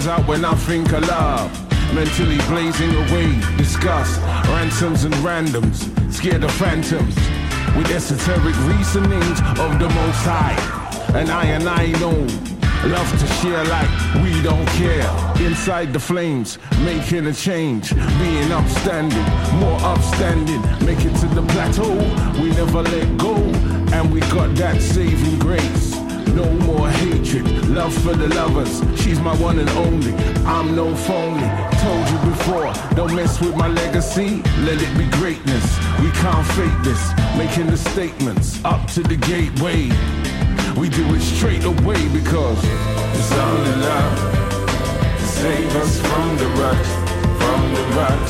comes out when I think of love. Mentally blazing away, disgust, ransoms and randoms, scared of phantoms, with esoteric reasonings of the Most High. And I know, love to share like we don't care. Inside the flames, making a change, being upstanding, more upstanding. Make it to the plateau, we never let go, and we got that saving grace. No more hatred, love for the lovers. She's my one and only, I'm no phony. Told you before, don't mess with my legacy. Let it be greatness, we can't fake this. Making the statements, up to the gateway. We do it straight away because it's only love to save us from the rut, from the rut,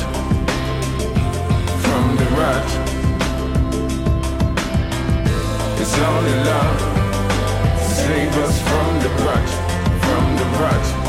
from the rut. It's only love. Save us from the rut, from the rut.